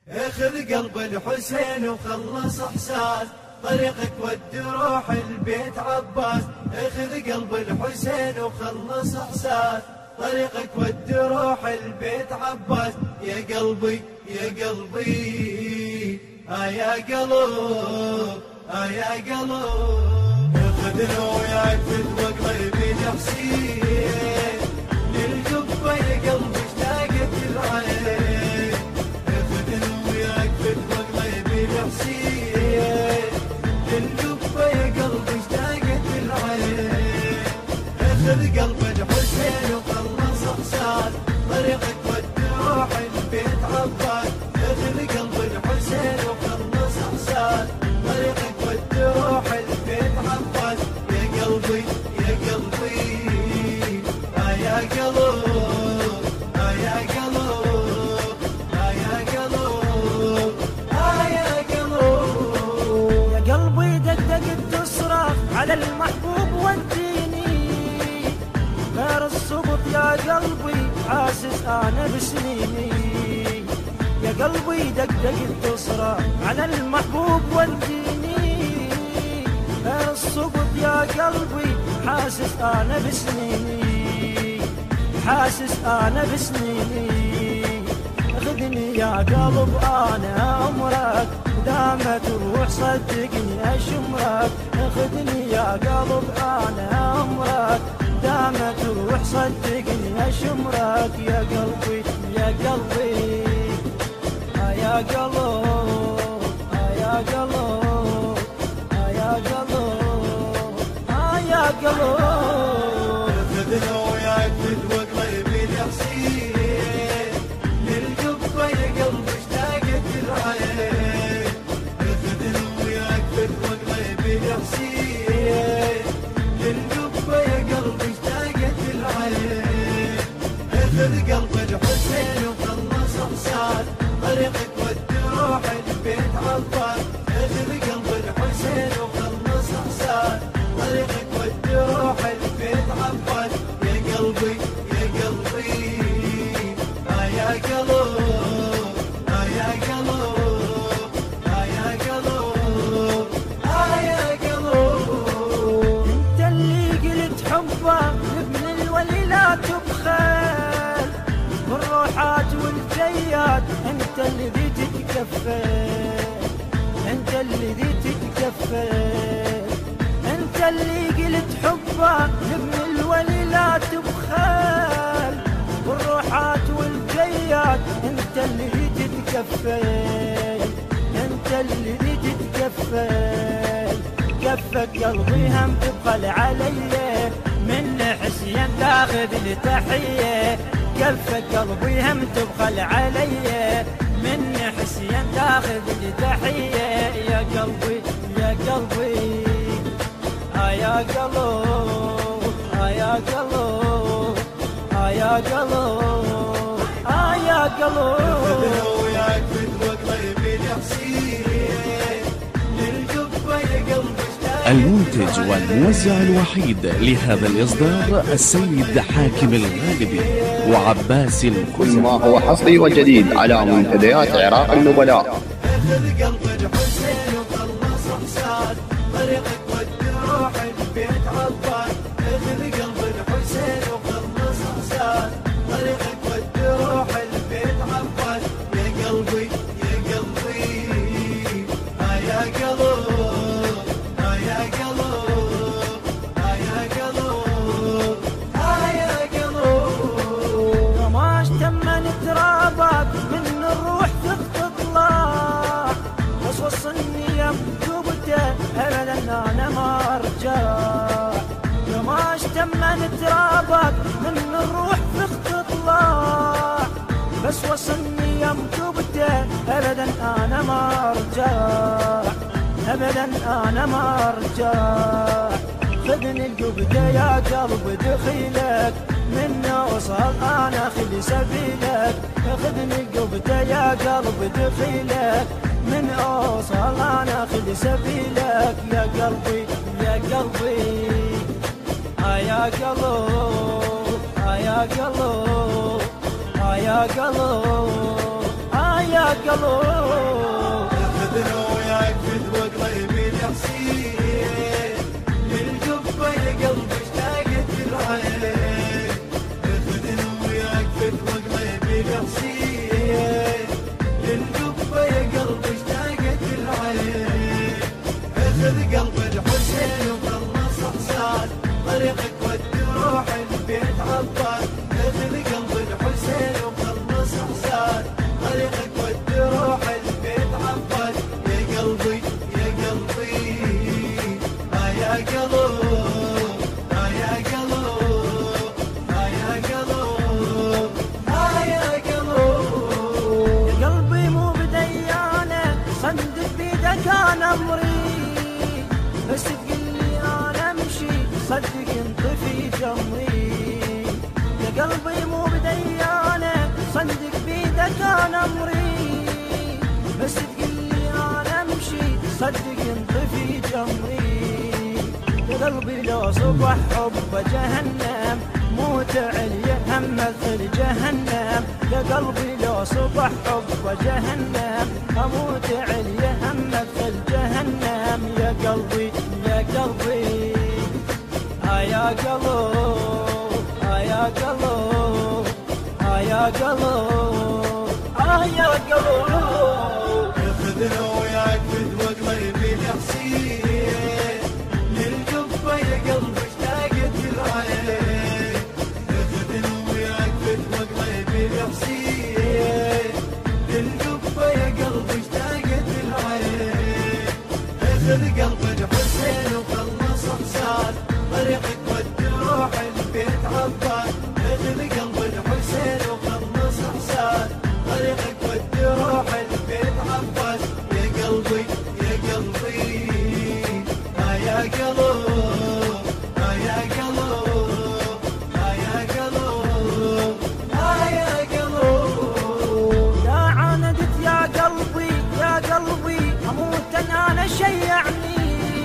اخذ قلب الحسين وخلص احساس طريقك ود روح البيت عباس. اخذ قلب الحسين وخلص احساس طريقك ود روح البيت عباس. يا قلبي يا قلبي يا قلب يا قلب اخذنا وياك في قلبي حسين للقبة يا قلبي اشتاقت العين. اخذنا وياك في قلبي حسين للقبة يا قلبي اشتاقت العين. اخذ قلب الحسين وخلص احساس طريقك ود روح البيت عباس. اخذ قلب الحسين وخلص احساس طريقك ود روح البيت عباس. يا قلبي يا قلبي يا قلب يا قلب يا قلب يا قلب. يا قلبي دقدقت تصرخ على المحبوب وديني غير الصبط يا قلبي حاسس انا بسنيني. يا قلبي دقدقت تصرخ على المحبوب وديني غير الصبط يا قلبي حاسس انا بسنيني. حاسس انا بسنيني. خذني يا قلب انا عمرك دامت تروح صدقني اشمرك. خذني يا قلب انا عمرك دامت تروح صدقني اشمرك. يا قلبي يا قلبي يا قلب يا قلب يا قلب يا قلب. اخذنا وياك في قلبي حسين للقبة يا قلبي اشتاقت العين. اخذنا وياك في قلبي حسين للقبة يا قلبي اشتاقت العين. اخذ قلب الحسين وخلص احساس طريقك ود روح البيت عباس. اخذ قلب الحسين وخلص احساس طريقك ود روح البيت عباس. يا قلبي يا قلبي يا قلب يا قلب يا قلب يا قلب. انت اللي قلت حبه ابن الولي لا تبخل بالروحات والجيات. انت اللي ذي تتكفل انت اللي ذي تتكفل. انت اللي قلت حبه ابن الولي لا تبخل بالروحات والجيات. انت اللي ذي تتكفل انت اللي ذي تتكفل. كفك قلبي هم تبخل علي من حسين تاخذ لتحيه. كفك قلبي هم تبخل علي من حسين تاخذ لتحيه. يا قلبي يا قلبي يا قلب يا قلب يا قلب يا قلب. اخذنا وياك في قلبي حسين للقبة يا قلبي اشتاقت. المنتج والموزع الوحيد لهذا الإصدار السيد حاكم الغالبي وعباس كل الخزري. ما هو حصري وجديد على منتديات عراق النبلاء. اخذ قلب الحسين وخلص احساس طريقك ود روح البيت عباس. اخذ قلب الحسين وخلص احساس طريقك ود روح البيت عباس. يا قلبي يا قلبي يا قلب يا قلب يا قلب يا قلب. رماش تمن ترابك من الروح تطلع بس وصلني يا مكتوبته ابدا انا ما ارجع. رماش تمن ترابك من الروح تطلع بس وصلني يا مكتوبته ابدا انا ما ارجع. ابدا انا ما ارجع. خذني القبده يا قلب دخيلك من وصل انا خلي سبيلك. خذني القبده يا قلب دخيلك من اوصل انا خلي سبيلك. يا قلبي يا قلبي يا قلب يا قلب يا قلب يا قلب خذنا وياك فدوى قلبي الحسين للقبة يا قلبي اشتاقت العين خذنا وياك فدوى قلبي الحسين للقبة يا قلبي اشتاقت العين خذ قلب الحسين وخلص احسان طريقك ودي روح البيت عباس خذ قلب الحسين وخلص احسان طريقك ودي روح البيت عباس يا قلبي يا قلبي يا قلب يا قلب يا قلب يا قلب قلبي مو بديانه صندق بيدك انا امري بس تقلي انا امشي صدق انت في جمري يا قلبي مو بديانه صندق بيدك انا امري بس تقلي انا امشي صدق انت في جمري يا قلبي لو صبح حب جهنم موت علي هم مثل جهنم يا قلبي لو صبح حب جهنم اموت علي هم مثل جهنم يا قلبي يا قلبي يا قلب يا قلب يا قلب يا قلب خذنا وياك فدوى قلبي الحسين للقبة يا قلبي اشتاقت العين خذنا وياك فدوى قلبي الحسين للقبة يا قلبي اشتاقت العين خذ قلب الحسين وخلص احسان طريقك ودي روح البيت عباس خذ قلب الحسين وخلص احسان طريقك ودي روح البيت عباس يا قلبي يا قلبي يا قلب يا قلب يا قلب يا قلب يا عاندت يا قلبي يا قلبي اموت انا شيعني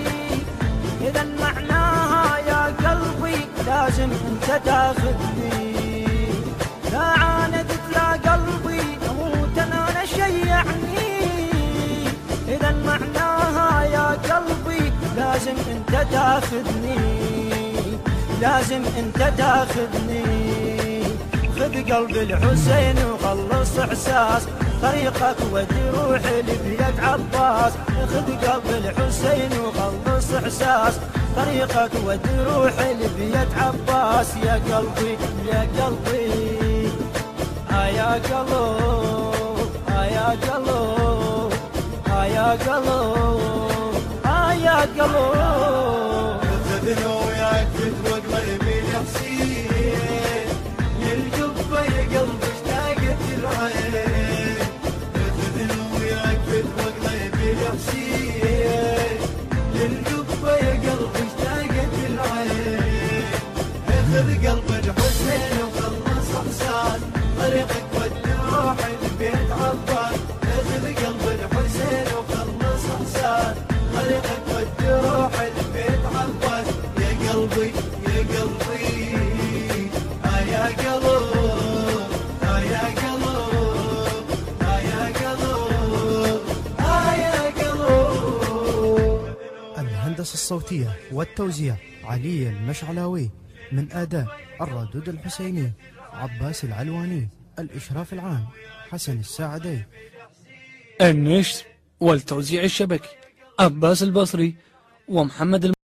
اذا معناها يا قلبي لازم انت تاخذني يا عاندت يا قلبي اموت انا شيعني اذا معناها يا قلبي لازم انت تاخذني لازم انت تاخذني خذ قلب الحسين وخلص احساس طريقك ودي روحي لبيت عباس خذ قلب الحسين وخلص احساس طريقك ودي روحي لبيت عباس يا قلبي يا قلبي يا قلب يا قلب يا قلب يا قلب خذنا وياك فدوى قلبي الحسين للقبة يا قلبي اشتاقت العين خذنا وياك فدوى قلبي الحسين للقبة يا قلبي اشتاقت العين خذ قلب الحسين وخلص احسان طريقك ودي روح البيت عباس خذ قلب الحسين وخلص احسان طريقك ودي روح البيت عباس يا قلبي يا قلبي يا قلب يا قلب يا قلب يا قلب الهندسة الصوتية والتوزيع علي المشعلاوي، من أداء الردود الحسيني عباس العلواني، الإشراف العام حسن الساعدي، النشر والتوزيع الشبكي عباس البصري ومحمد